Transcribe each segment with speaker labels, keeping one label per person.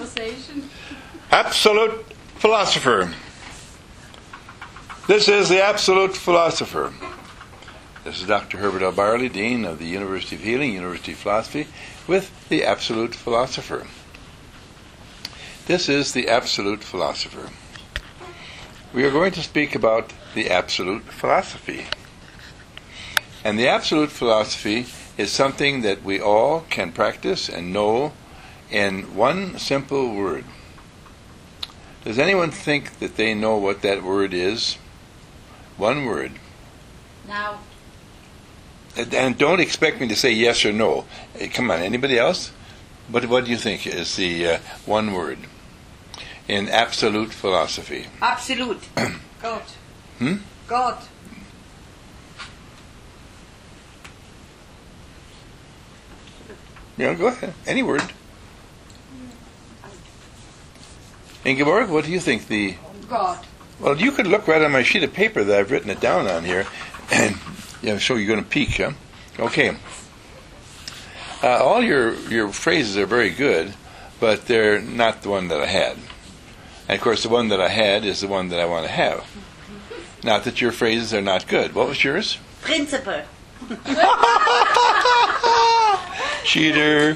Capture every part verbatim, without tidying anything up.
Speaker 1: conversation.
Speaker 2: Absolute philosopher. This is the absolute philosopher. This is Doctor Herbert L. Barley, Dean of the University of Healing, University of Philosophy, with the absolute philosopher. This is the absolute philosopher. We are going to speak about the absolute philosophy. And the absolute philosophy is something that we all can practice and know in one simple word. Does anyone think that they know what that word is? One word.
Speaker 1: Now.
Speaker 2: And, and don't expect me to say yes or no. Hey, come on, anybody else? What, what do you think is the uh, one word in absolute philosophy?
Speaker 3: Absolute. God.
Speaker 2: Hmm?
Speaker 3: God.
Speaker 2: Yeah, go ahead. Any word. Ingeborg, what do you think the...
Speaker 3: God.
Speaker 2: Well, you could look right on my sheet of paper that I've written it down on here, and you know, so you're going to peek, huh? Okay. Uh, all your your phrases are very good, but they're not the one that I had. And of course, the one that I had is the one that I want to have. Not that your phrases are not good. What was yours?
Speaker 3: Principle.
Speaker 2: Cheater.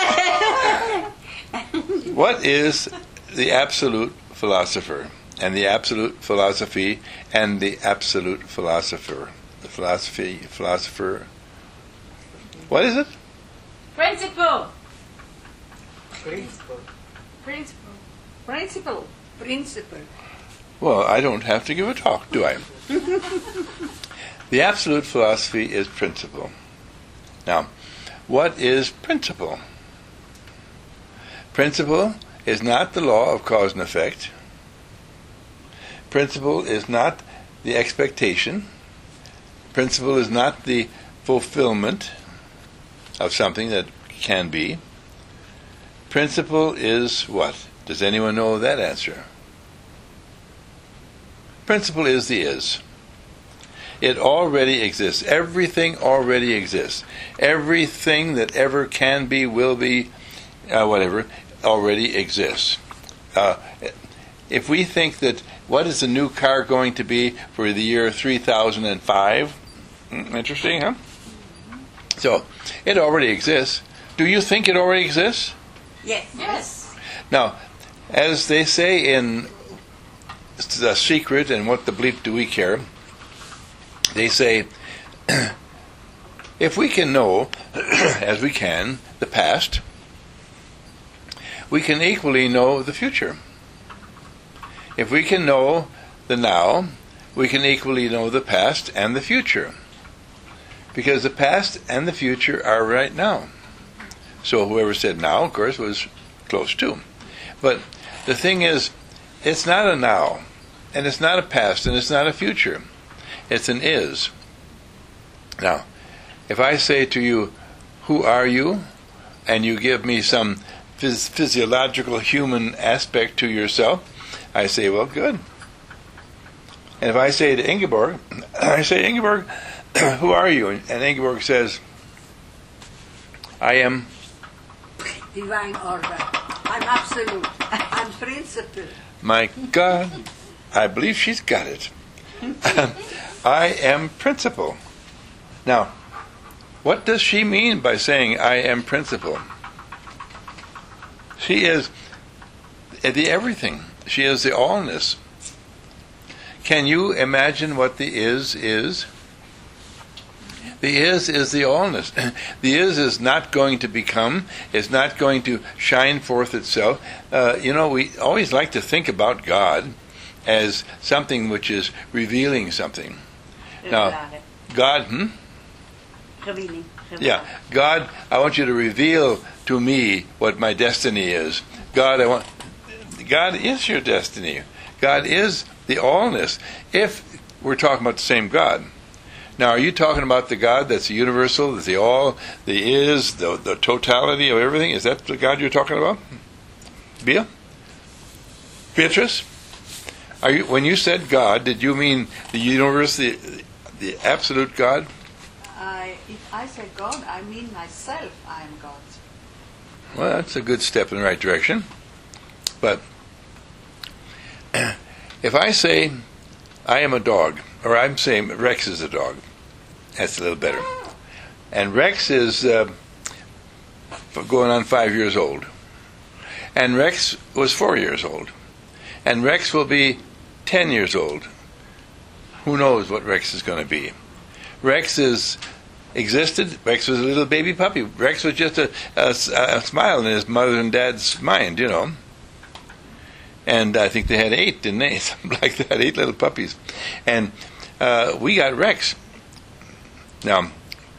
Speaker 2: What is the absolute philosopher and the absolute philosophy and the absolute philosopher? The philosophy, philosopher. What is it?
Speaker 1: Principle.
Speaker 3: Principle.
Speaker 1: Principle.
Speaker 3: Principle. Principle.
Speaker 2: Well, I don't have to give a talk, do I? The absolute philosophy is principle. Now, what is principle? Principle is not the law of cause and effect. Principle is not the expectation. Principle is not the fulfillment of something that can be. Principle is what? Does anyone know that answer? Principle is the is. It already exists. Everything already exists. Everything that ever can be, will be, uh, whatever, already exists. Uh, if we think that what is the new car going to be for the year three thousand five? Interesting, huh? So, it already exists. Do you think it already exists?
Speaker 3: Yes.
Speaker 1: Yes.
Speaker 2: Now, as they say in The Secret and What the Bleep Do We Care, they say, if we can know, as we can, the past, we can equally know the future. If we can know the now, we can equally know the past and the future. Because the past and the future are right now. So whoever said now, of course, was close to. But the thing is, it's not a now, and it's not a past, and it's not a future. It's an is. Now, if I say to you, who are you? And you give me some phys- physiological human aspect to yourself, I say, well, good. And if I say to Ingeborg, I say, Ingeborg, who are you? And Ingeborg says, I am...
Speaker 3: Divine order. I'm absolute. I'm principle.
Speaker 2: My God, I believe she's got it. I am principle. Now, what does she mean by saying I am principle? She is the everything. She is the allness. Can you imagine what the is is? The is is the allness. The is is not going to become, is not going to shine forth itself. Uh, you know, we always like to think about God as something which is revealing something. Now, God, hmm?
Speaker 3: Revealing.
Speaker 2: Yeah, God, I want you to reveal to me what my destiny is. God, I want... God is your destiny. God is the allness. If we're talking about the same God. Now, are you talking about the God that's the universal, that's the all, the is, the, the totality of everything? Is that the God you're talking about? Bea? Beatrice? Are you, when you said God, did you mean the universe, the, the absolute God?
Speaker 3: I, if I say God, I mean myself. I am God.
Speaker 2: Well, that's a good step in the right direction. But if I say I am a dog, or I'm saying Rex is a dog, that's a little better. And Rex is uh, going on five years old. And Rex was four years old. And Rex will be ten years old. Who knows what Rex is going to be? Rex is existed. Rex was a little baby puppy. Rex was just a, a, a smile in his mother and dad's mind, you know. And I think they had eight, didn't they? Something like that, eight little puppies. And uh, we got Rex. Now,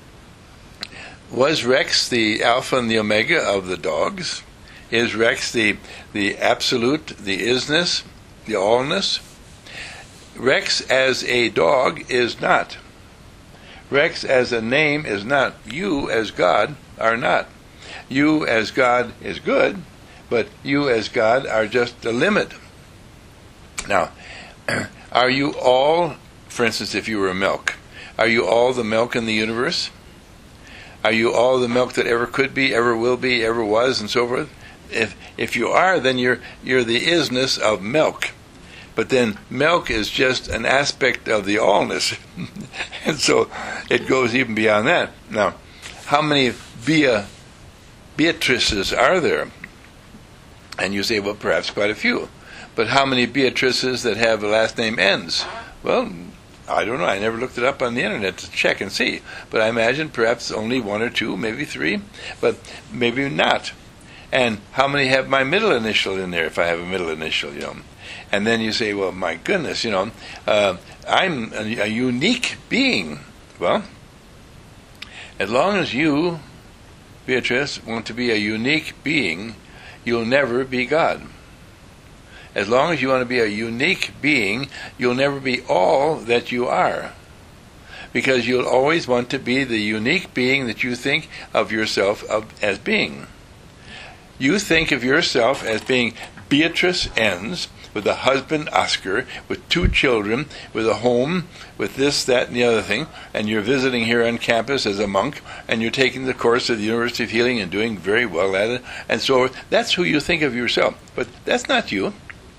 Speaker 2: was Rex the alpha and the omega of the dogs? Is Rex the the absolute, the isness, the allness? Rex as a dog is not. Rex as a name is not. You as God are not. You as God is good, but you as God are just the limit. Now, are you all, for instance, if you were milk, are you all the milk in the universe? Are you all the milk that ever could be, ever will be, ever was, and so forth? If if you are, then you're you're the isness of milk. But then milk is just an aspect of the allness. And so it goes even beyond that. Now, how many Bea, Beatrices are there? And you say, well, perhaps quite a few. But how many Beatrices that have the last name ends? Well, I don't know. I never looked it up on the internet to check and see. But I imagine perhaps only one or two, maybe three, but maybe not. And how many have my middle initial in there, if I have a middle initial, you know? And then you say, well, my goodness, you know, uh, I'm a, a unique being. Well, as long as you, Beatrice, want to be a unique being, you'll never be God. As long as you want to be a unique being, you'll never be all that you are. Because you'll always want to be the unique being that you think of yourself of, as being. You think of yourself as being Beatrice Enns, with a husband, Oscar, with two children, with a home, with this, that, and the other thing, and you're visiting here on campus as a monk, and you're taking the course of the University of Healing and doing very well at it, and so that's who you think of yourself. But that's not you.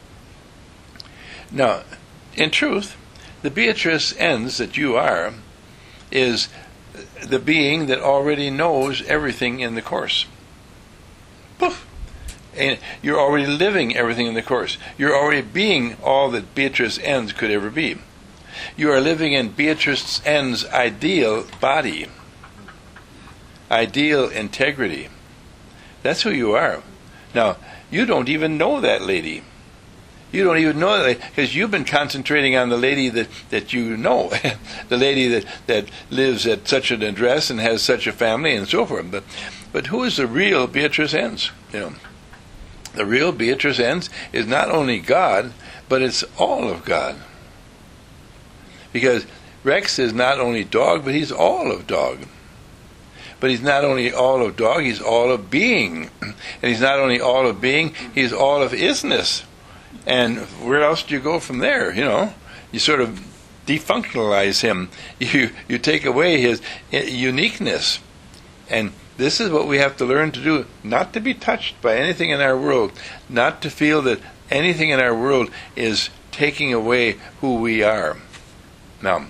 Speaker 2: Now, in truth, the Beatrice Enns that you are is the being that already knows everything in the course. Poof! And you're already living everything in the course. You're already being all that Beatrice Enns could ever be. You are living in Beatrice Enns' ideal body, ideal integrity. That's who you are. Now, you don't even know that lady. You don't even know that because you've been concentrating on the lady that, that you know, the lady that, that lives at such an address and has such a family and so forth. But but who is the real Beatrice Enns? You know, the real Beatrice Enns is not only God, but it's all of God. Because Rex is not only dog, but he's all of dog. But he's not only all of dog, he's all of being. And he's not only all of being, he's all of isness. And where else do you go from there, you know? You sort of defunctionalize him. You you take away his uniqueness. And this is what we have to learn to do, not to be touched by anything in our world, not to feel that anything in our world is taking away who we are. Now,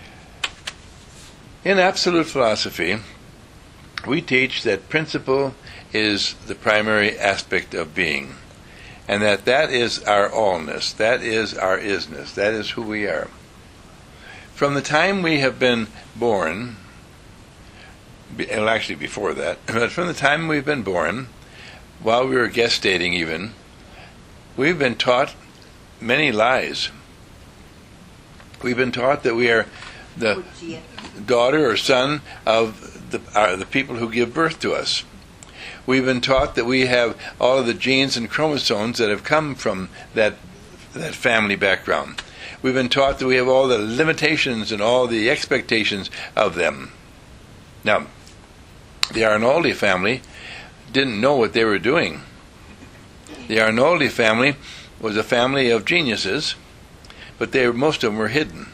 Speaker 2: in absolute philosophy, we teach that principle is the primary aspect of being, and that that is our allness, that is our isness, that is who we are. From the time we have been born, well, actually before that, but from the time we've been born, while we were gestating even, we've been taught many lies. We've been taught that we are the daughter or son of the, uh, the people who give birth to us. We've been taught that we have all of the genes and chromosomes that have come from that that family background. We've been taught that we have all the limitations and all the expectations of them. Now, the Arnoldi family didn't know what they were doing. The Arnoldi family was a family of geniuses, but they most of them were hidden.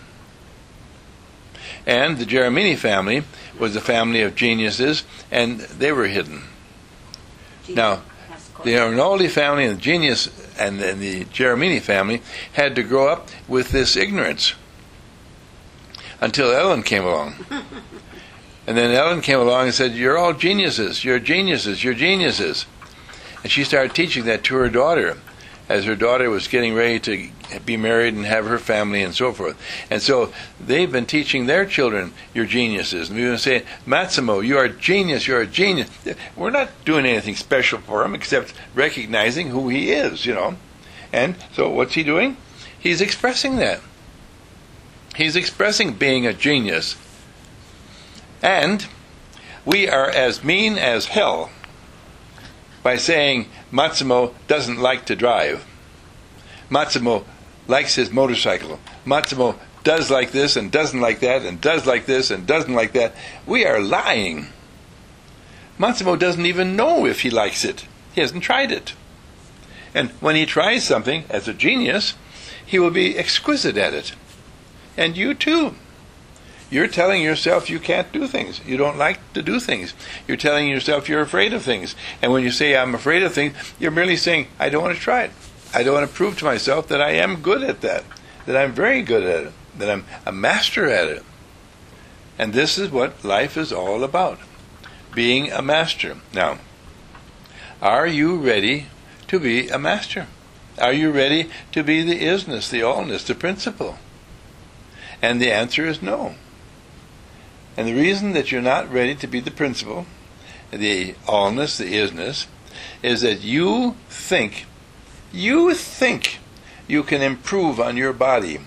Speaker 2: And the Geremini family was a family of geniuses, and they were hidden. Now, The Arnoldi family and the Genius and, and the Geremini family had to grow up with this ignorance until Ellen came along. And then Ellen came along and said, "You're all geniuses, you're geniuses, you're geniuses." And she started teaching that to her daughter as her daughter was getting ready to be married and have her family and so forth. And so they've been teaching their children, "You're geniuses." And we've been saying, "Massimo, you are a genius, you're a genius." We're not doing anything special for him except recognizing who he is, you know. And so what's he doing? He's expressing that. He's expressing being a genius. And we are as mean as hell by saying Massimo doesn't like to drive. Massimo likes his motorcycle. Massimo does like this and doesn't like that and does like this and doesn't like that. We are lying. Massimo doesn't even know if he likes it. He hasn't tried it. And when he tries something as a genius, he will be exquisite at it. And you too. You're telling yourself you can't do things. You don't like to do things. You're telling yourself you're afraid of things. And when you say, "I'm afraid of things," you're merely saying, "I don't want to try it. I don't want to prove to myself that I am good at that, that I'm very good at it, that I'm a master at it." And this is what life is all about, being a master. Now, are you ready to be a master? Are you ready to be the isness, the allness, the principle? And the answer is no. And the reason that you're not ready to be the principle, the allness, the isness, is that you think, you think you can improve on your body.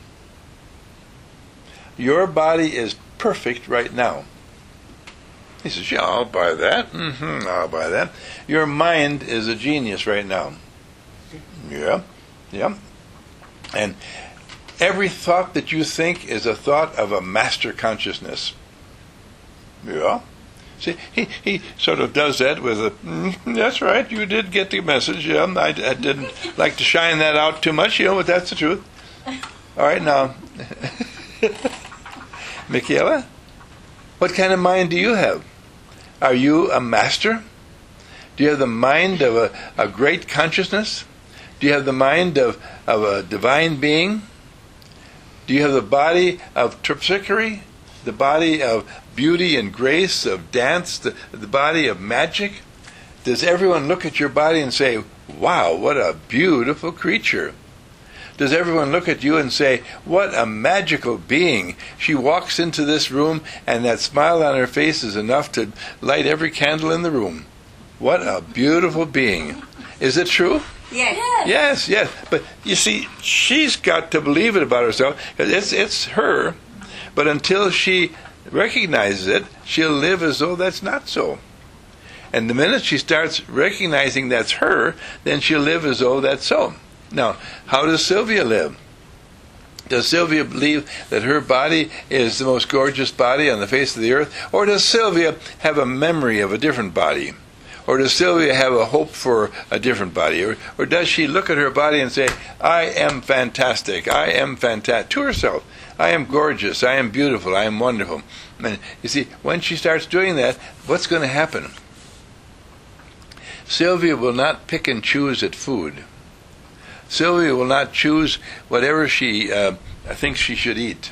Speaker 2: Your body is perfect right now. He says, "Yeah, I'll buy that. Mm-hmm, I'll buy that." Your mind is a genius right now. Yeah, yeah. And every thought that you think is a thought of a master consciousness. Yeah. See, he, he sort of does that with a, mm, "That's right, you did get the message. Yeah, I, I didn't like to shine that out too much, you know, but that's the truth." All right, now, Michaela, what kind of mind do you have? Are you a master? Do you have the mind of a, a great consciousness? Do you have the mind of, of a divine being? Do you have the body of terpsichore? The body of beauty and grace, of dance, the, the body of magic? Does everyone look at your body and say, "Wow, what a beautiful creature"? Does everyone look at you and say, "What a magical being. She walks into this room and that smile on her face is enough to light every candle in the room. What a beautiful being"? Is it true?
Speaker 3: Yes.
Speaker 2: Yes, yes. But you see, she's got to believe it about herself. It's, it's her. But until she recognizes it, she'll live as though that's not so. And the minute she starts recognizing that's her, then she'll live as though that's so. Now, how does Sylvia live? Does Sylvia believe that her body is the most gorgeous body on the face of the earth? Or does Sylvia have a memory of a different body? Or does Sylvia have a hope for a different body? Or, or does she look at her body and say, "I am fantastic, I am fantastic," to herself? "I am gorgeous, I am beautiful, I am wonderful." And you see, when she starts doing that, what's going to happen? Sylvia will not pick and choose at food. Sylvia will not choose whatever she uh, thinks she should eat.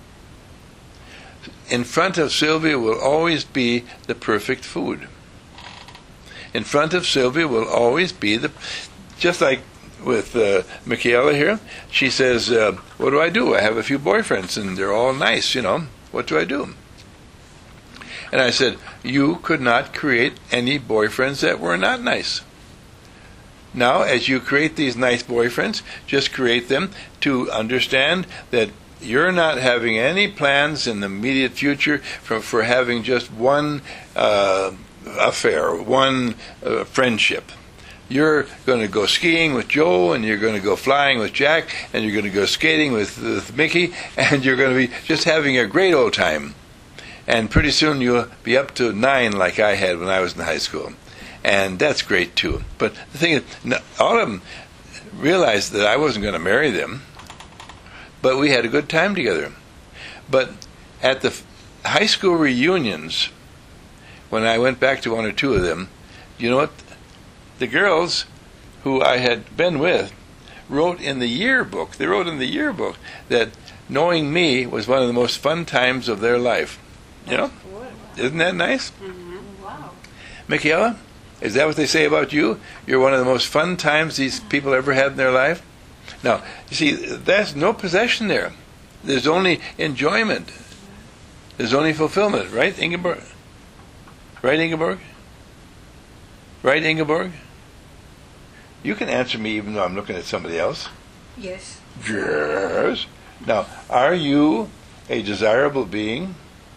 Speaker 2: In front of Sylvia will always be the perfect food. In front of Sylvia will always be the, just like with uh, Michaela here, she says, uh, "What do I do? I have a few boyfriends and they're all nice, you know. What do I do?" And I said, "You could not create any boyfriends that were not nice. Now, as you create these nice boyfriends, just create them to understand that you're not having any plans in the immediate future for, for having just one uh, affair, one uh, friendship. You're going to go skiing with Joe, and you're going to go flying with Jack, and you're going to go skating with, with Mickey, and you're going to be just having a great old time. And pretty soon you'll be up to nine like I had when I was in high school. And that's great too. But the thing is, all of them realized that I wasn't going to marry them, but we had a good time together. But at the high school reunions, when I went back to one or two of them, you know what? the girls who I had been with wrote in the yearbook, they wrote in the yearbook that knowing me was one of the most fun times of their life. You know? Isn't that nice?
Speaker 3: Mm-hmm.
Speaker 1: Wow.
Speaker 2: Michaela, is that what they say about you? You're one of the most fun times these people ever had in their life? Now, you see, there's no possession there. There's only enjoyment. There's only fulfillment. Right, Ingeborg? Right, Ingeborg? Right, Ingeborg? You can answer me even though I'm looking at somebody else.
Speaker 3: Yes.
Speaker 2: Yes. Now, are you a desirable being?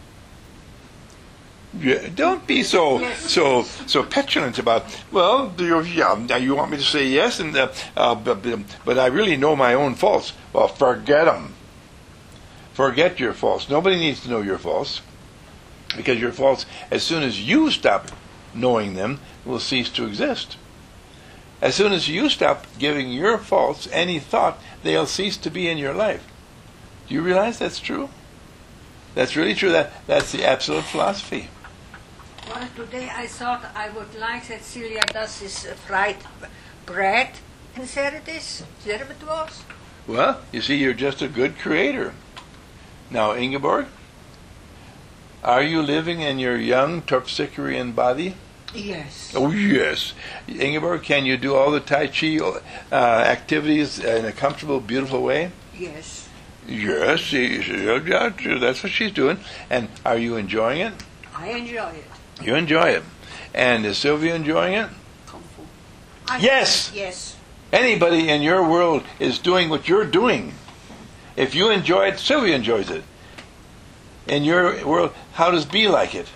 Speaker 2: Yeah, don't be so
Speaker 3: Yes.
Speaker 2: so so petulant about. Well, do you, yeah, now you want me to say yes, and uh, uh, but, but I really know my own faults. Well, forget them. Forget your faults. Nobody needs to know your faults, because your faults, as soon as you stop knowing them, will cease to exist. As soon as you stop giving your faults any thought, they'll cease to be in your life. Do you realize that's true? That's really true. That that's the absolute philosophy.
Speaker 3: Well, today I thought I would like that Celia does this uh, fried bread. And there it is. There it was.
Speaker 2: Well, you see, you're just a good creator. Now, Ingeborg, are you living in your young Terpsichorean body?
Speaker 3: Yes.
Speaker 2: Oh, yes. Ingeborg, can you do all the Tai Chi uh, activities in a comfortable, beautiful way?
Speaker 3: Yes.
Speaker 2: Yes, she, she, yeah, that's what she's doing. And are you enjoying it?
Speaker 3: I enjoy it.
Speaker 2: You enjoy it. And is Sylvia enjoying it?
Speaker 3: Kung Fu. I
Speaker 2: Yes.
Speaker 3: Yes.
Speaker 2: Anybody in your world is doing what you're doing. If you enjoy it, Sylvia enjoys it. In your world, how does B like it?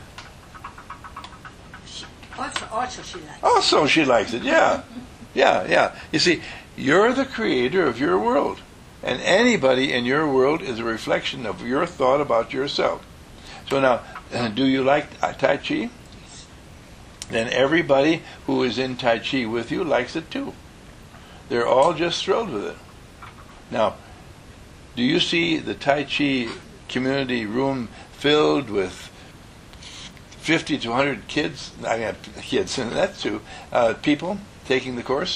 Speaker 3: She, also, also she likes it.
Speaker 2: Also, she likes it. Yeah, yeah, yeah. You see, you're the creator of your world, and anybody in your world is a reflection of your thought about yourself. So now, uh, do you like Tai Chi? Then everybody who is in Tai Chi with you likes it too. They're all just thrilled with it. Now, do you see the Tai Chi community room filled with fifty to one hundred kids? I mean, kids, and that's too, uh, people taking the course?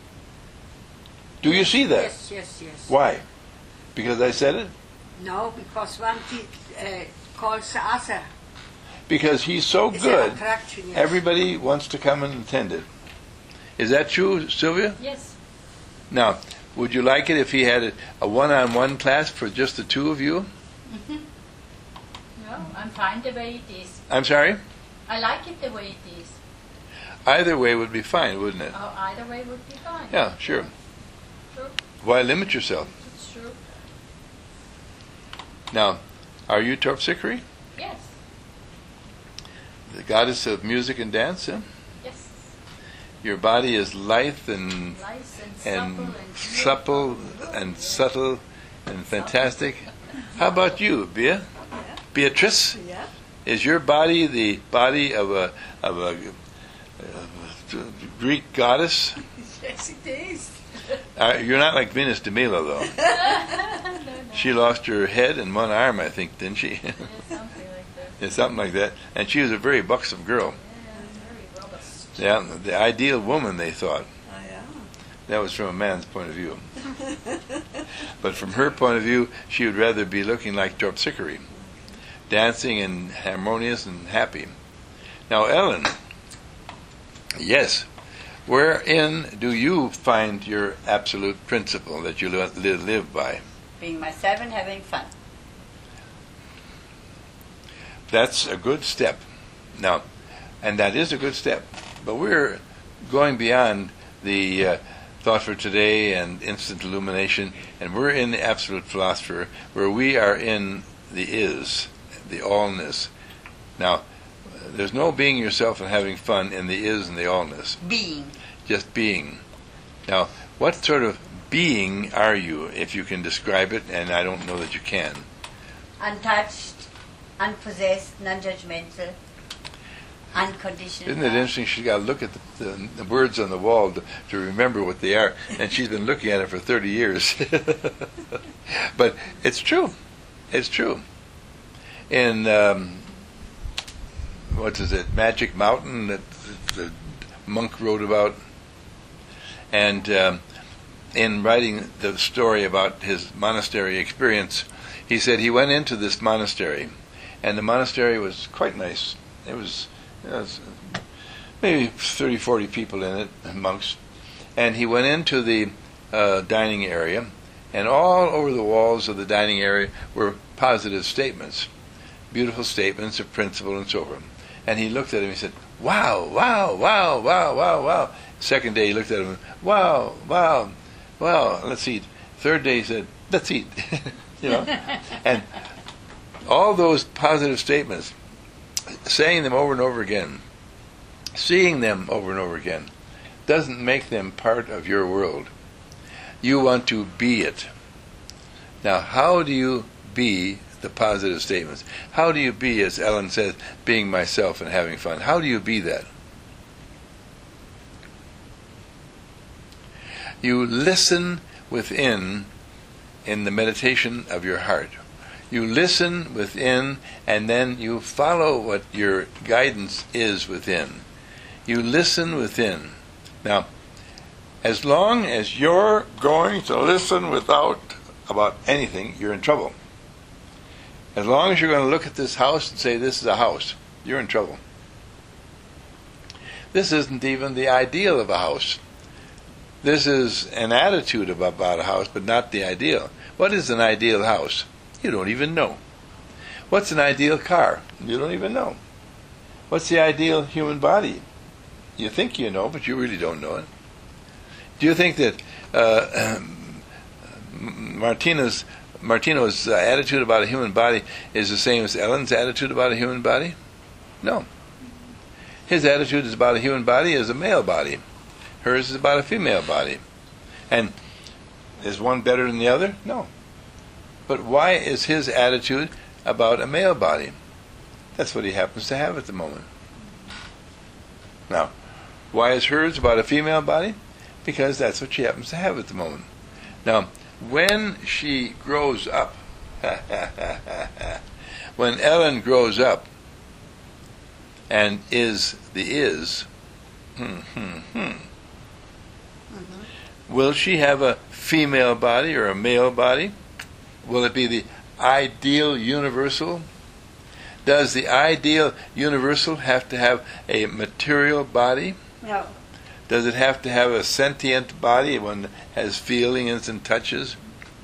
Speaker 2: Do you see that?
Speaker 3: Yes, yes, yes.
Speaker 2: Why? Because I said it?
Speaker 3: No, because one te- uh, calls the other.
Speaker 2: Because he's so
Speaker 3: It's
Speaker 2: good,
Speaker 3: an attraction, yes.
Speaker 2: everybody wants to come and attend it. Is that true, Sylvia?
Speaker 1: Yes.
Speaker 2: Now, would you like it if he had a, a one-on-one class for just the two of you?
Speaker 1: No, I'm fine the way it is.
Speaker 2: I'm sorry?
Speaker 1: I like it the way it is.
Speaker 2: Either way would be fine, wouldn't it?
Speaker 1: Oh, either way would be fine.
Speaker 2: Yeah, sure.
Speaker 1: True.
Speaker 2: Why limit yourself?
Speaker 1: It's true.
Speaker 2: Now, are you Terpsichore?
Speaker 1: Yes.
Speaker 2: The goddess of music and dance? Huh?
Speaker 1: Yes.
Speaker 2: Your body is lithe and
Speaker 1: Nice and,
Speaker 2: and
Speaker 1: supple
Speaker 2: supple and subtle and fantastic. How about you, Bea? Beatrice?
Speaker 3: Yeah.
Speaker 2: Is your body the body of a of a, of a Greek goddess?
Speaker 3: Yes, it is.
Speaker 2: Uh, you're not like Venus de Milo, though.
Speaker 1: no, no.
Speaker 2: She lost her head and one arm, I think, didn't she?
Speaker 1: Yeah, something like that.
Speaker 2: Yeah, something like that. And she was a very buxom girl.
Speaker 1: Yeah, very robust.
Speaker 2: Yeah, the ideal woman, they thought.
Speaker 3: Oh, yeah.
Speaker 2: That was from a man's point of view. But from her point of view, she would rather be looking like Terpsichore, dancing and harmonious and happy. Now, Ellen, yes, wherein do you find your absolute principle that you li- li- live by?
Speaker 4: Being myself and having fun.
Speaker 2: That's a good step. Now, and that is a good step. But we're going beyond the uh, thought for today and instant illumination, and we're in the absolute philosopher, where we are in the is, the allness. Now, there's no being yourself and having fun in the is and the allness.
Speaker 4: Being.
Speaker 2: Just being. Now, what sort of being are you, if you can describe it, and I don't know that you can?
Speaker 4: Untouched, unpossessed, non-judgmental, unconditional.
Speaker 2: Isn't it interesting? She's got to look at the, the, the words on the wall to, to remember what they are, and she's been looking at it for thirty years. But it's true. It's true. In, um, what is it, Magic Mountain, that the monk wrote about, And um, in writing the story about his monastery experience, he said he went into this monastery, and the monastery was quite nice. It was, it was maybe thirty, forty people in it, monks. And he went into the uh, dining area, and all over the walls of the dining area were positive statements, beautiful statements of principle and so forth. And he looked at him and he said, wow, wow, wow, wow, wow, wow. Second day he looked at him, wow, wow, wow, let's eat. Third day he said, let's eat. You know? And all those positive statements, saying them over and over again, seeing them over and over again, doesn't make them part of your world. You want to be it. Now, how do you be the positive statements? How do you be, as Ellen says, being myself and having fun? How do you be that? You listen within in the meditation of your heart. You listen within, and then you follow what your guidance is within. You listen within. Now, as long as you're going to listen without about anything, you're in trouble. As long as you're going to look at this house and say, this is a house, you're in trouble. This isn't even the ideal of a house. This is an attitude about, about a house, but not the ideal. What is an ideal house? You don't even know. What's an ideal car? You don't even know. What's the ideal human body? You think you know, but you really don't know it. Do you think that uh, Martina's Martino's uh, attitude about a human body is the same as Ellen's attitude about a human body? No. His attitude is about a human body as a male body. Hers is about a female body. And is one better than the other? No. But why is his attitude about a male body? That's what he happens to have at the moment. Now, why is hers about a female body? Because that's what she happens to have at the moment. Now, when she grows up, when Ellen grows up and is the is, hmm, hmm, hmm, mm-hmm. will she have a female body or a male body? Will it be the ideal universal? Does the ideal universal have to have a material body?
Speaker 3: No.
Speaker 2: Does it have to have a sentient body, one that has feelings and touches?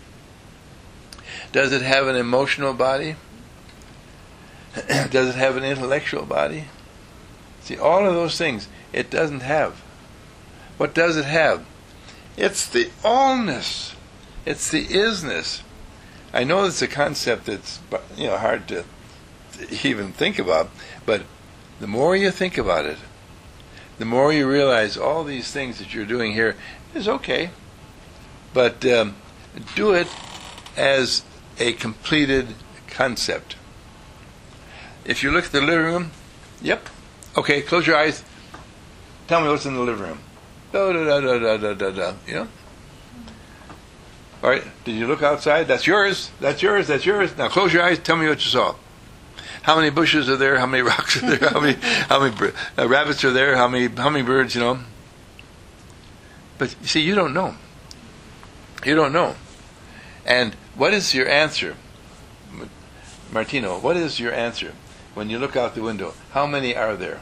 Speaker 2: Does it have an emotional body? Does it have an intellectual body? See, all of those things it doesn't have. What does it have? It's the allness. It's the isness. I know it's a concept that's, you know, hard to even think about, but the more you think about it, the more you realize all these things that you're doing here is okay, but um, do it as a completed concept. If you look at the living room, yep, okay, close your eyes. Tell me what's in the living room. Da da da da da da da da. You know. All right. Did you look outside? That's yours. That's yours. That's yours. Now close your eyes. Tell me what you saw. How many bushes are there? How many rocks are there? How many how many uh, rabbits are there? How many hummingbirds? You know. But you see, you don't know. You don't know. And what is your answer, Martino? What is your answer when you look out the window? How many are there?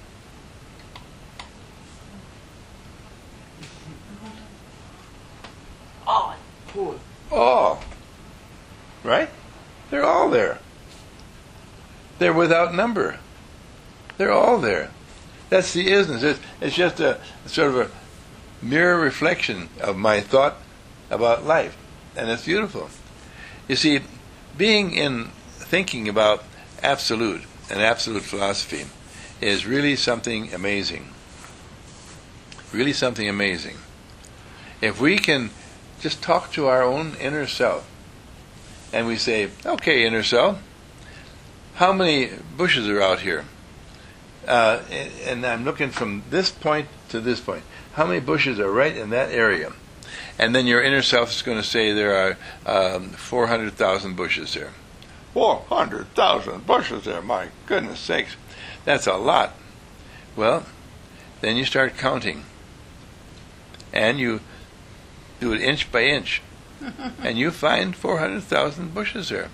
Speaker 3: All. Full.
Speaker 2: All. Right? They're all there. They're without number. They're all there. That's the isness. It's, it's just a sort of a mirror reflection of my thought about life. And it's beautiful. You see, being in thinking about absolute and absolute philosophy is really something amazing. Really something amazing. If we can just talk to our own inner self and we say, okay, inner self, how many bushes are out here? Uh, and, and I'm looking from this point to this point. How many bushes are right in that area? And then your inner self is going to say there are um, four hundred thousand bushes there. four hundred thousand bushes there, my goodness sakes. That's a lot. Well, then you start counting. and you do it inch by inch, and you find four hundred thousand bushes there.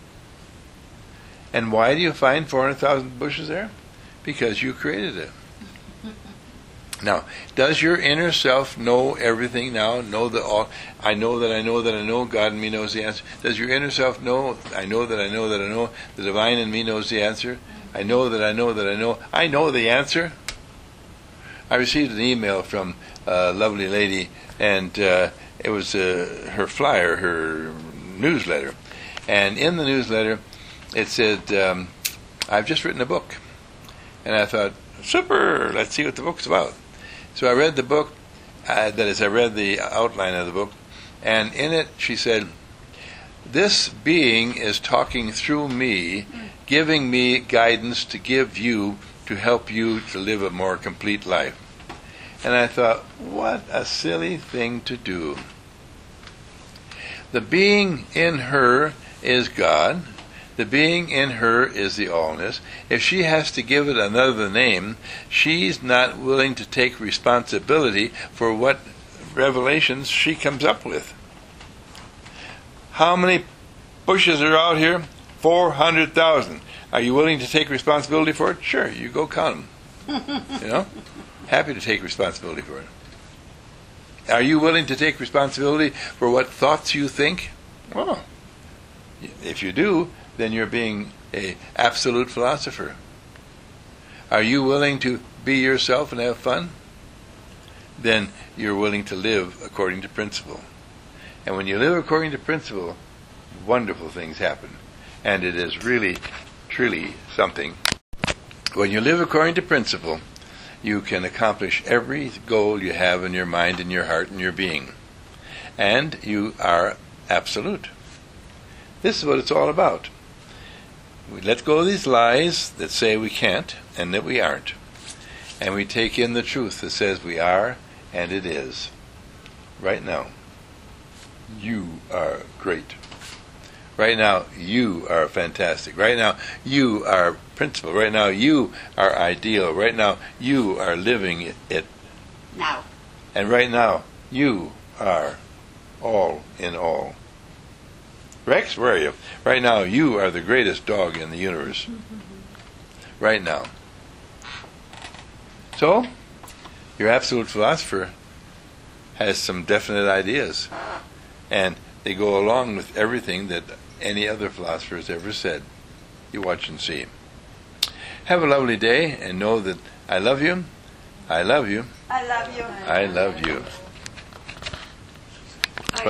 Speaker 2: And why do you find four hundred thousand bushes there? Because you created it. Now, does your inner self know everything now? Know that all, I know that I know that I know, God in me knows the answer. Does your inner self know, I know that I know that I know, the divine in me knows the answer? I know that I know that I know, I know the answer. I received an email from a lovely lady, and uh, it was uh, her flyer, her newsletter. And in the newsletter, it said, um, I've just written a book. And I thought, super, let's see what the book's about. So I read the book, uh, that is, I read the outline of the book, and in it she said, this being is talking through me, giving me guidance to give you, to help you to live a more complete life. And I thought, what a silly thing to do. The being in her is God. The being in her is the allness. If she has to give it another name, she's not willing to take responsibility for what revelations she comes up with. How many bushes are out here? four hundred thousand. Are you willing to take responsibility for it? Sure, you go count them. You know? Happy to take responsibility for it. Are you willing to take responsibility for what thoughts you think? Well, if you do, then you're being a absolute philosopher. Are you willing to be yourself and have fun? Then you're willing to live according to principle. And when you live according to principle, wonderful things happen. And it is really, truly something. When you live according to principle, you can accomplish every goal you have in your mind, in your heart, and your being. And you are absolute. This is what it's all about. We let go of these lies that say we can't and that we aren't. And we take in the truth that says we are and it is. Right now, you are great. Right now, you are fantastic. Right now, you are principle. Right now, you are ideal. Right now, you are living it. it.
Speaker 4: Now.
Speaker 2: And right now, you are all in all. Rex, where are you? Right now, you are the greatest dog in the universe. Right now. So, your absolute philosopher has some definite ideas. And they go along with everything that any other philosopher has ever said. You watch and see. Have a lovely day, and know that I love you. I love you.
Speaker 4: I love you.
Speaker 2: I love you.